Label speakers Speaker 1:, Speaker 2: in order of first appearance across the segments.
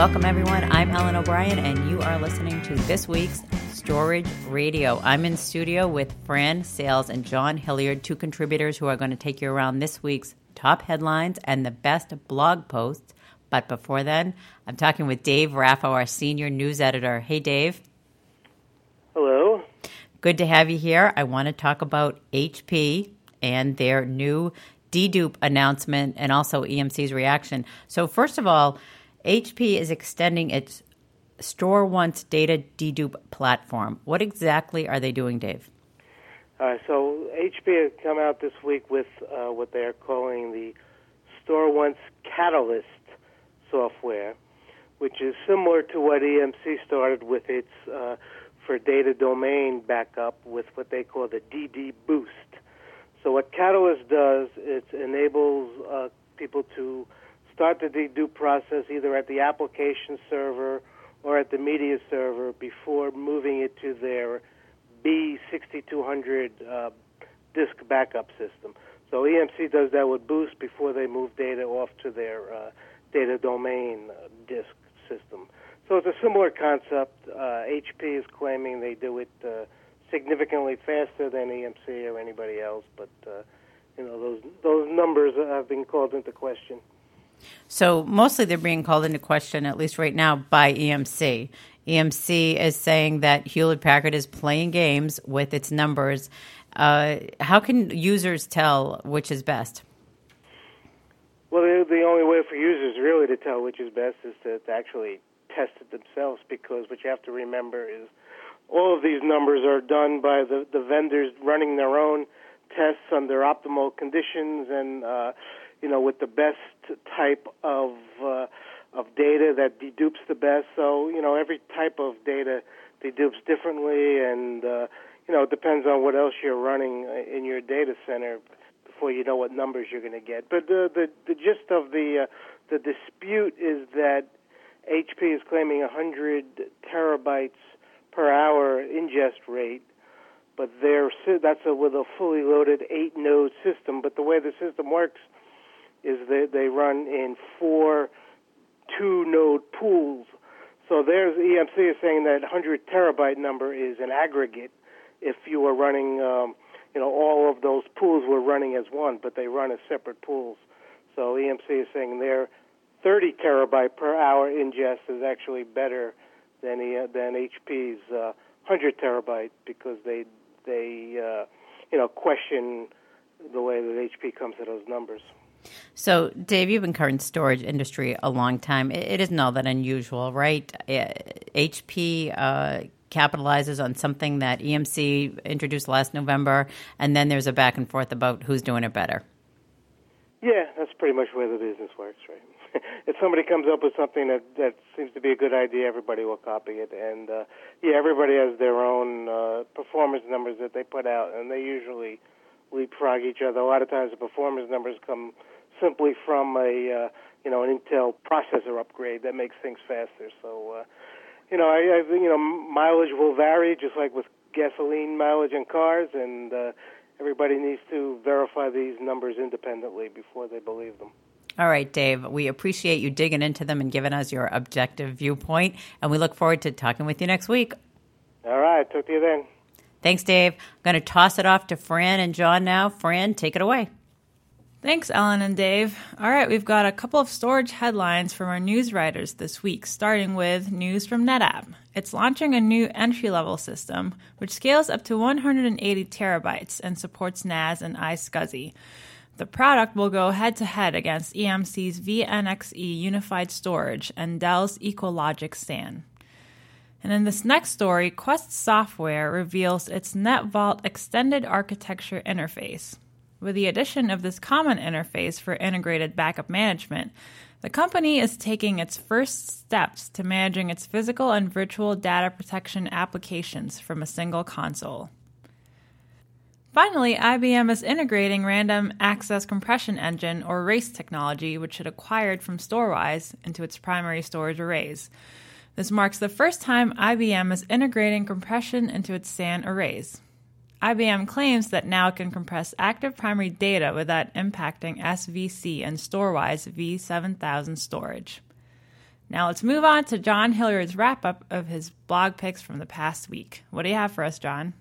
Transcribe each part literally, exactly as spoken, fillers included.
Speaker 1: Welcome, everyone. I'm Ellen O'Brien, and you are listening to this week's Storage Radio. I'm in studio with Fran Sayles and John Hilliard, two contributors who are going to take you around this week's top headlines and the best blog posts. But before then, I'm talking with Dave Raffo, our senior news editor. Hey, Dave.
Speaker 2: Hello.
Speaker 1: Good to have you here. I want to talk about H P and their new dedupe announcement and also E M C's reaction. So first of all, H P is extending its StoreOnce data dedupe platform. What exactly are they doing, Dave?
Speaker 2: Uh, so H P has come out this week with uh, what they are calling the StoreOnce Catalyst software, which is similar to what E M C started with its uh, for data domain backup with what they call the D D Boost. So what Catalyst does, it enables uh, people to start the dedupe process either at the application server or at the media server before moving it to their B sixty-two hundred uh, disk backup system. So E M C does that with Boost before they move data off to their uh, data domain uh, disk system. So it's a similar concept. Uh, H P is claiming they do it uh, significantly faster than E M C or anybody else, but uh, you know those those numbers have been called into question.
Speaker 1: So mostly they're being called into question, at least right now, by E M C. E M C is saying that Hewlett-Packard is playing games with its numbers. Uh, how can users tell which is best?
Speaker 2: Well, the, the only way for users really to tell which is best is to, to actually test it themselves, because what you have to remember is all of these numbers are done by the, the vendors running their own tests under optimal conditions and uh, you know, with the best type of uh, of data that dedupes the best. So, you know, every type of data dedupes differently, and, uh, you know, it depends on what else you're running in your data center before you know what numbers you're going to get. But the, the, the gist of the, uh, the dispute is that H P is claiming one hundred terabytes per hour ingest rate, but they're, that's a, with a fully loaded eight-node system. But the way the system works is that they run in four two-node pools. So there's E M C is saying that one hundred terabyte number is an aggregate. If you were running, um, you know, all of those pools were running as one, but they run as separate pools. So E M C is saying their thirty terabyte per hour ingest is actually better than e, than H P's uh, one hundred terabyte, because they they uh, you know question the way that H P comes to those numbers.
Speaker 1: So, Dave, you've been covering the storage industry a long time. It isn't all that unusual, right? H P uh, capitalizes on something that E M C introduced last November, and then there's a back and forth about who's doing it better.
Speaker 2: Yeah, that's pretty much where the business works, right? If somebody comes up with something that, that seems to be a good idea, everybody will copy it. And, uh, yeah, everybody has their own uh, performance numbers that they put out, and they usually leapfrog each other. A lot of times the performance numbers come simply from a uh, you know an Intel processor upgrade that makes things faster. So uh, you know I, I you know mileage will vary, just like with gasoline mileage in cars, and uh, everybody needs to verify these numbers independently before they believe them.
Speaker 1: All right, Dave, we appreciate you digging into them and giving us your objective viewpoint, and we look forward to talking with you next week.
Speaker 2: All right, talk to you then.
Speaker 1: Thanks, Dave. I'm going to toss it off to Fran and John now. Fran, take it away.
Speaker 3: Thanks, Ellen and Dave. All right, we've got a couple of storage headlines from our news writers this week, starting with news from NetApp. It's launching a new entry-level system, which scales up to one hundred eighty terabytes and supports N A S and iSCSI. The product will go head-to-head against E M C's V N X E Unified Storage and Dell's EqualLogic SAN. And in this next story, Quest Software reveals its NetVault Extended Architecture Interface. With the addition of this common interface for integrated backup management, the company is taking its first steps to managing its physical and virtual data protection applications from a single console. Finally, I B M is integrating Random Access Compression Engine, or RACE technology, which it acquired from Storwize, into its primary storage arrays. This marks the first time I B M is integrating compression into its SAN arrays. I B M claims that now it can compress active primary data without impacting S V C and Storwize V seven thousand storage. Now let's move on to John Hilliard's wrap-up of his blog picks from the past week. What do you have for us, John?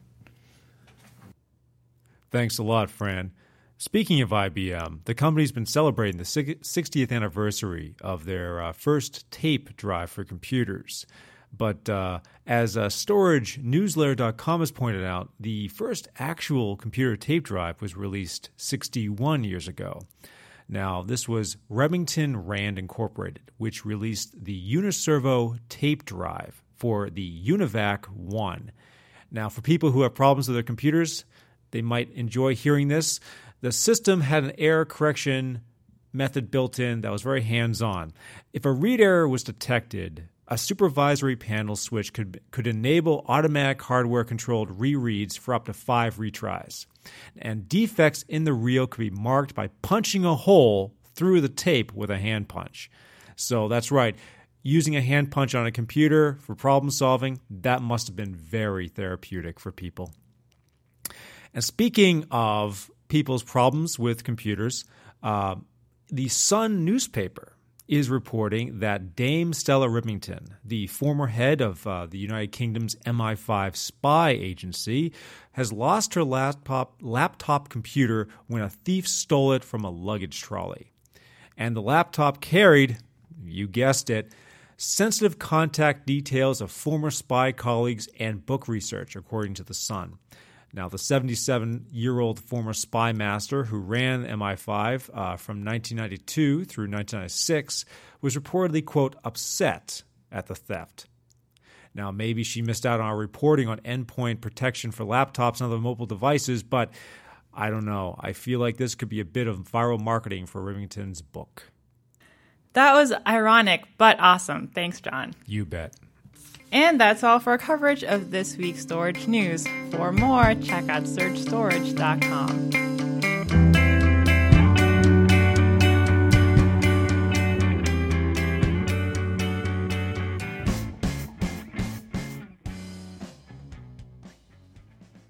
Speaker 4: Thanks a lot, Fran. Speaking of I B M, the company's been celebrating the sixtieth anniversary of their uh, first tape drive for computers. But uh, as uh, storage newsletter dot com has pointed out, the first actual computer tape drive was released sixty-one years ago. Now, this was Remington Rand Incorporated, which released the Uniservo tape drive for the UNIVAC one. Now, for people who have problems with their computers, they might enjoy hearing this. The system had an error correction method built in that was very hands-on. If a read error was detected, a supervisory panel switch could could enable automatic hardware-controlled rereads for up to five retries. And defects in the reel could be marked by punching a hole through the tape with a hand punch. So that's right, using a hand punch on a computer for problem solving, that must have been very therapeutic for people. And speaking of people's problems with computers, uh, the Sun newspaper is reporting that Dame Stella Rimington, the former head of uh, the United Kingdom's M I five spy agency, has lost her laptop laptop computer when a thief stole it from a luggage trolley. And the laptop carried, you guessed it, sensitive contact details of former spy colleagues and book research, according to The Sun. Now, the seventy-seven-year-old former spy master who ran M I five uh, from nineteen ninety-two through nineteen ninety-six was reportedly, quote, upset at the theft. Now, maybe she missed out on our reporting on endpoint protection for laptops and other mobile devices, but I don't know. I feel like this could be a bit of viral marketing for Remington's book.
Speaker 3: That was ironic, but awesome. Thanks, John.
Speaker 4: You bet.
Speaker 3: And that's all for our coverage of this week's storage news. For more, check out surge storage dot com.